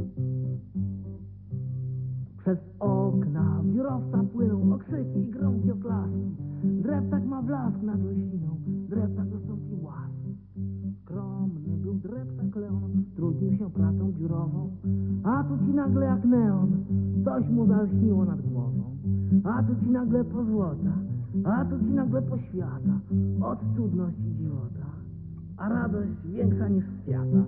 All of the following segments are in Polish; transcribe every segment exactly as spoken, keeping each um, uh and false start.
Przez okna biurowca płyną okrzyki i gromkie oklaski. Dreptak ma blask nad rośliną, dreptak dostąpi łask. Skromny był dreptak Leon, trudnił się pracą biurową. A tu ci nagle jak neon, coś mu zalśniło nad głową. A tu ci nagle pozłota, a tu ci nagle poświata. Od cudność i dziwota, a radość większa niż świata.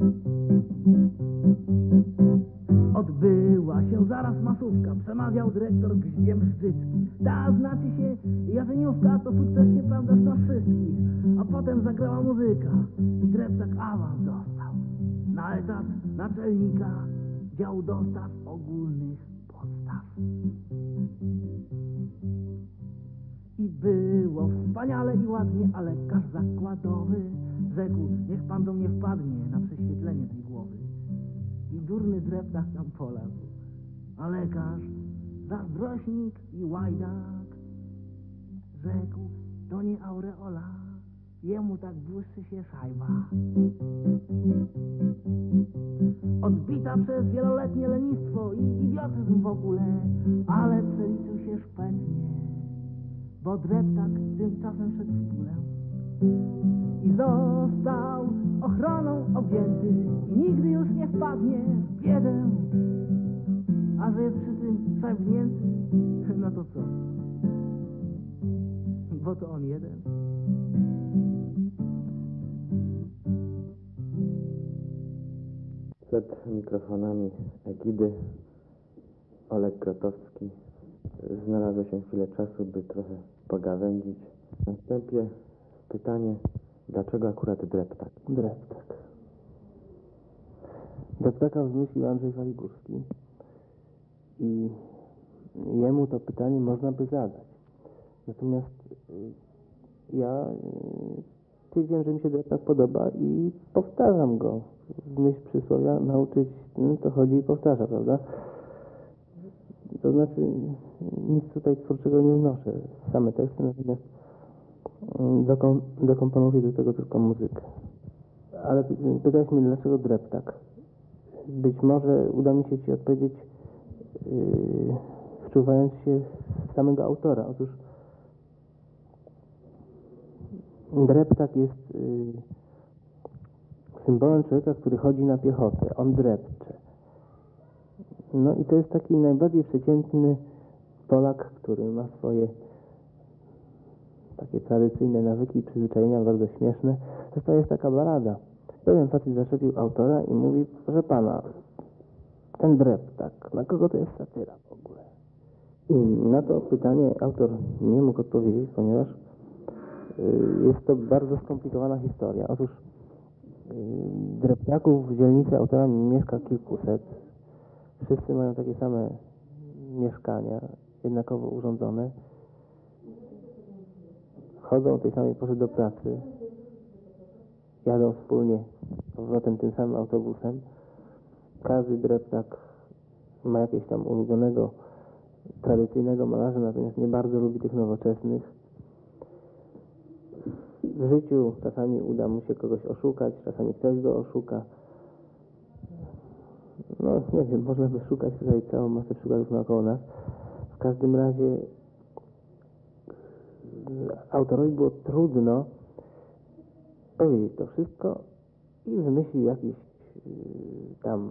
Odbyła się zaraz masówka, przemawiał dyrektor Gździem Szczycki. Ta znaczy się jarzeniówka, to sukces nieprawdaż na wszystkich. A potem zagrała muzyka i dreptak awans dostał na etat naczelnika działu dostaw ogólnych podstaw. I było wspaniale i ładnie, a lekarz zakładowy rzekł: niech pan do mnie wpadnie na prześwietlenie tej głowy. I durny dreptak tam poległ, a lekarz, zazdrośnik i łajdak, rzekł: to nie aureola, jemu tak błyszczy się szajba. Odbita przez wieloletnie lenistwo i idiotyzm w ogóle, ale przeliczył się szpetnie, bo dreptak tymczasem szedł w pulę. I został ochroną objęty i nigdy już nie wpadnie w biedę. A że jest przy tym szajbnięty, no to co? Bo to on jeden. Przed mikrofonami Egidy Oleg Grotowski znalazło się chwilę czasu, by trochę pogawędzić. Na wstępie pytanie, dlaczego akurat dreptak? Dreptak. Dreptaka wymyślił Andrzej Waligórski i jemu to pytanie można by zadać. Natomiast ja stwierdziłem, że mi się dreptak podoba i powtarzam go. W myśl przysłowia nauczyć no, to chodzi i powtarza, prawda? To znaczy nic tutaj twórczego nie wnoszę, same teksty, natomiast dokom, dokomponuję do tego tylko muzykę. Ale pytałeś mnie, dlaczego dreptak? Być może uda mi się ci odpowiedzieć yy, wczuwając się w samego autora. Otóż dreptak jest yy, symbolem człowieka, który chodzi na piechotę. On drepcze. No i to jest taki najbardziej przeciętny Polak, który ma swoje takie tradycyjne nawyki i przyzwyczajenia, bardzo śmieszne. Zresztą jest taka balada. Pewien facet zaczepił autora i mówi: proszę pana, ten dreptak, na kogo to jest satyra w ogóle? I na to pytanie autor nie mógł odpowiedzieć, ponieważ y, jest to bardzo skomplikowana historia. Otóż y, dreptaków w dzielnicy autora mieszka kilkuset. Wszyscy mają takie same mieszkania, jednakowo urządzone. Chodzą o tej samej porze do pracy. Jadą wspólnie powrotem tym samym autobusem. Każdy dreptak ma jakiegoś tam ulubionego, tradycyjnego malarza, natomiast nie bardzo lubi tych nowoczesnych. W życiu czasami uda mu się kogoś oszukać, czasami ktoś go oszuka. No nie wiem, można by szukać tutaj całą masę przykładów naokoło nas. W każdym razie autorowi było trudno powiedzieć to wszystko i wymyślił jakieś yy, tam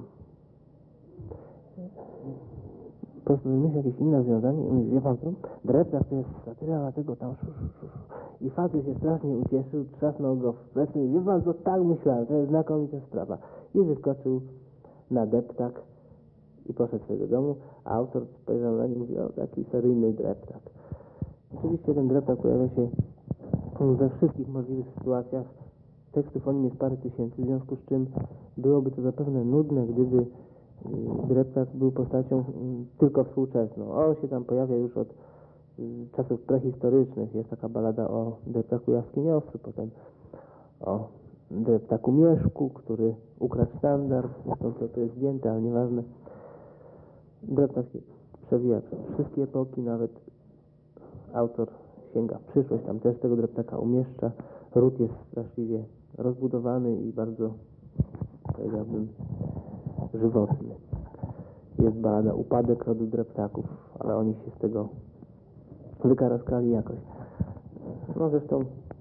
po prostu wymyślił jakieś inne rozwiązanie i mówi: wie pan co, dreptak to jest satyra na tego tam szu, szu, szu, szu. I facet się strasznie ucieszył, trzasnął go w plecy i wie pan co, tak myślałem, to jest znakomita sprawa. I wyskoczył na deptak i poszedł sobie do domu, a autor spojrzał na nie i mówi: o, taki seryjny dreptak. Oczywiście ten dreptak pojawia się we wszystkich możliwych sytuacjach. Tekstów o nim jest parę tysięcy, w związku z czym byłoby to zapewne nudne, gdyby dreptak był postacią tylko współczesną. On się tam pojawia już od czasów prehistorycznych. Jest taka balada o dreptaku jaskiniowcu, potem o dreptaku Mieszku, który ukradł sztandar. Zresztą to, to jest zdjęte, ale nieważne. Dreptak się przewija przez wszystkie epoki, nawet autor sięga w przyszłość, tam też tego dreptaka umieszcza. Ród jest straszliwie rozbudowany i bardzo, powiedziałbym, żywotny. Jest balada Upadek rodu dreptaków, ale oni się z tego wykaraskali jakoś. No zresztą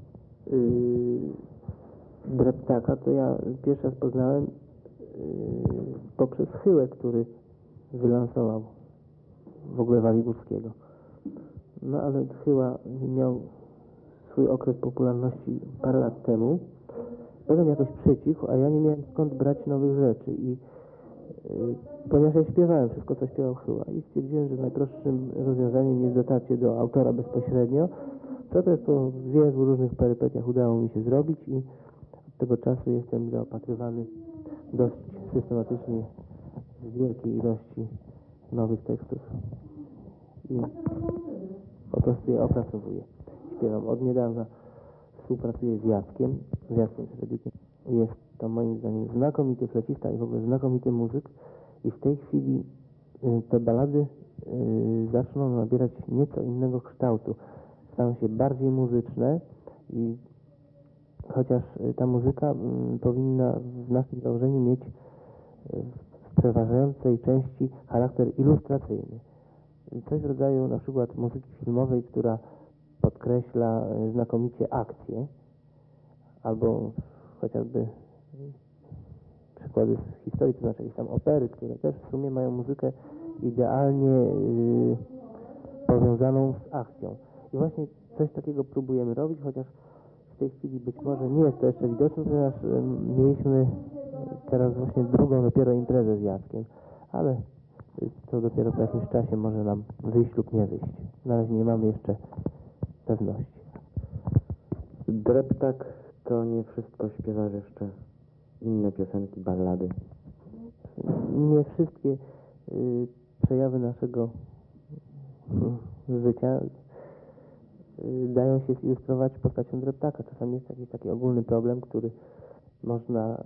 yy, dreptaka to ja pierwszy raz poznałem yy, poprzez Chyłę, który wylansował w ogóle Waligórskiego. No ale Chyła miał swój okres popularności parę lat temu. Potem jakoś przycichł, a ja nie miałem skąd brać nowych rzeczy i yy, ponieważ ja śpiewałem wszystko, co śpiewał Chyła i stwierdziłem, że najprostszym rozwiązaniem jest dotarcie do autora bezpośrednio. To też po wielu różnych perypetiach udało mi się zrobić i od tego czasu jestem zaopatrywany dość systematycznie w wielkiej ilości nowych tekstów i po prostu je opracowuję. Śpiewam od niedawna, współpracuję z Jackiem, z Jackiem Sredykiem. Jest to moim zdaniem znakomity flecista i w ogóle znakomity muzyk i w tej chwili y, te balady y, zaczną nabierać nieco innego kształtu. Staną się bardziej muzyczne i chociaż y, ta muzyka y, powinna w naszym założeniu mieć y, w przeważającej części charakter ilustracyjny. Coś w rodzaju na przykład muzyki filmowej, która podkreśla y, znakomicie akcję, albo chociażby przykłady z historii, to znaczy jakieś tam opery, które też w sumie mają muzykę idealnie yy, powiązaną z akcją. I właśnie coś takiego próbujemy robić, chociaż w tej chwili być może nie jest to jeszcze widoczne, ponieważ yy, mieliśmy teraz właśnie drugą dopiero imprezę z Jackiem, ale yy, to dopiero po jakimś czasie może nam wyjść lub nie wyjść. Na razie nie mamy jeszcze pewności. Dreptak to nie wszystko, śpiewasz jeszcze inne piosenki, ballady. Nie wszystkie y, przejawy naszego y, życia y, dają się zilustrować postacią dreptaka. Czasami jest jakiś taki ogólny problem, który można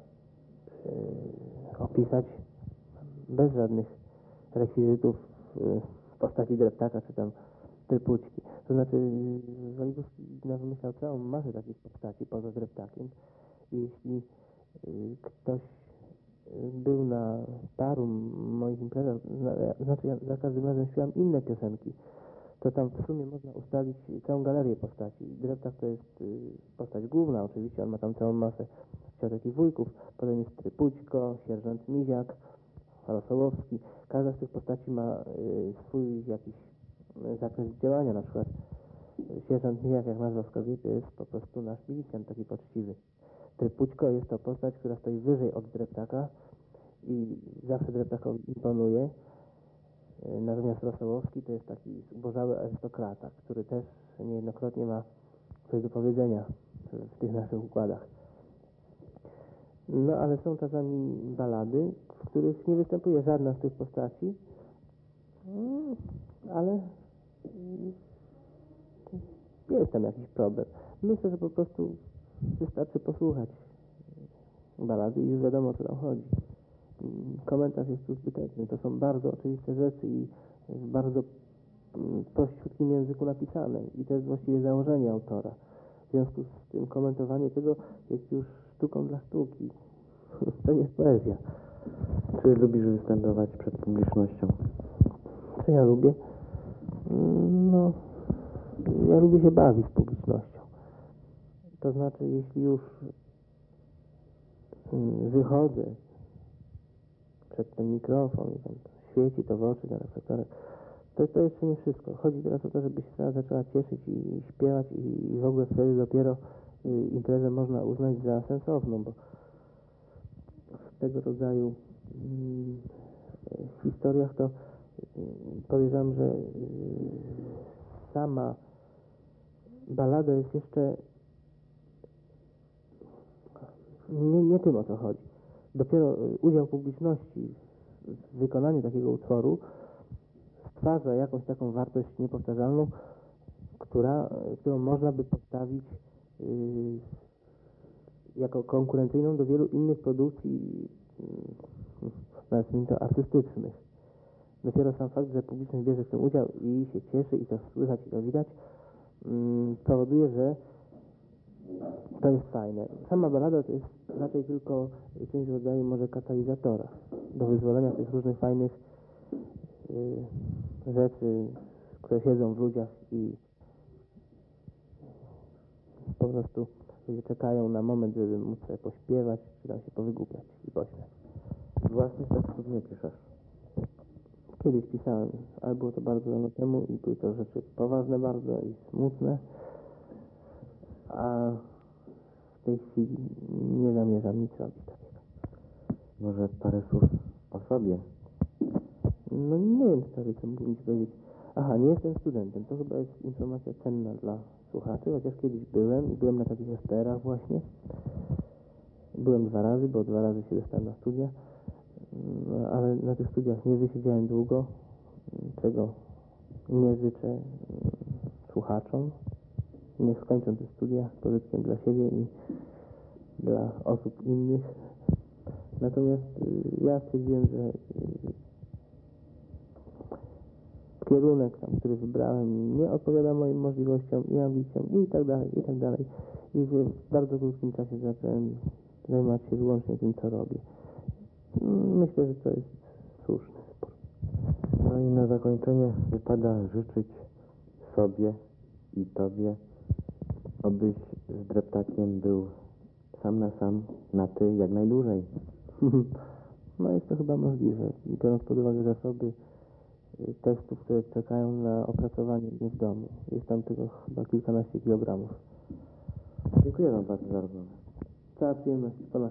y, opisać bez żadnych rekwizytów y, w postaci dreptaka czy tam trypućki. To znaczy y, Waligórski wymyślał całą masę takich postaci poza dreptakiem i jeśli y, ktoś był na paru moich imprezach, znaczy ja za każdym razem śpiewam inne piosenki, to tam w sumie można ustalić całą galerię postaci. Dreptak to jest y, postać główna, oczywiście on ma tam całą masę ciotek i wujków, potem jest Trypućko, sierżant Miziak, Rosołowski. Każda z tych postaci ma y, swój jakiś y, zakres działania, na przykład y, sierżant Miziak, jak nazwa wskazuje, to jest po prostu nasz milicjant taki poczciwy. Trypućko jest to postać, która stoi wyżej od dreptaka i zawsze dreptakowi imponuje. Natomiast Rosołowski to jest taki zubożały arystokrata, który też niejednokrotnie ma coś do powiedzenia w tych naszych układach. No ale są czasami balady, w których nie występuje żadna z tych postaci, ale jest tam jakiś problem. Myślę, że po prostu wystarczy posłuchać balady i już wiadomo, o co tam chodzi. Komentarz jest tu zbyteczny. To są bardzo oczywiste rzeczy i w bardzo prościutkim języku napisane. I to jest właściwie założenie autora. W związku z tym komentowanie tego jest już sztuką dla sztuki. To nie jest poezja. Czy lubisz występować przed publicznością? Co ja lubię? No, ja lubię się bawić z publicznością. To znaczy, jeśli już wychodzę przed ten mikrofon i tam świeci to w oczy na reflektorach, to to jeszcze nie wszystko. Chodzi teraz o to, żeby się teraz zaczęła cieszyć i śpiewać i w ogóle wtedy dopiero y, imprezę można uznać za sensowną, bo w tego rodzaju y, historiach to y, podejrzewam, że y, sama balada jest jeszcze nie, nie tym, o co chodzi. Dopiero udział publiczności w wykonaniu takiego utworu stwarza jakąś taką wartość niepowtarzalną, która, którą można by postawić yy, jako konkurencyjną do wielu innych produkcji, yy, nazwijmy to artystycznych. Dopiero sam fakt, że publiczność bierze w tym udział i się cieszy i to słychać i to widać, yy, powoduje, że to jest fajne. Sama balada to jest raczej tylko czymś w rodzaju może katalizatora. do wyzwolenia tych różnych fajnych y, rzeczy, które siedzą w ludziach i po prostu ludzie czekają na moment, żeby móc sobie pośpiewać, czy tam się powygłupiać i pośmiać. Własnych tekstów nie piszesz. Kiedyś pisałem, ale było to bardzo dawno temu i były to rzeczy poważne bardzo i smutne, a w tej chwili nie zamierzam nic robić takiego. Może parę słów o sobie. No nie wiem, stary, co mógłbym ci powiedzieć. Aha, nie jestem studentem. To chyba jest informacja cenna dla słuchaczy, chociaż kiedyś byłem i byłem na takich esterach właśnie. Byłem dwa razy, bo dwa razy się dostałem na studia, no, ale na tych studiach nie wysiedziałem długo, czego nie życzę mm, słuchaczom. Niech skończą te studia z pożytkiem dla siebie i dla osób innych. Natomiast y, ja stwierdziłem, że y, kierunek tam, który wybrałem, nie odpowiada moim możliwościom i ambicjom i tak dalej, i tak dalej. I w bardzo krótkim czasie zacząłem zajmować się wyłącznie tym, co robię. Myślę, że to jest słuszny wybór. No i na zakończenie wypada życzyć sobie i tobie, abyś z dreptakiem był sam na sam, na ty jak najdłużej. No jest to chyba możliwe, biorąc pod uwagę zasoby y, tekstów, które czekają na opracowanie mnie w domu. Jest tam tylko chyba kilkanaście kilogramów. Dziękuję wam bardzo za rozmowę. Cała przyjemność po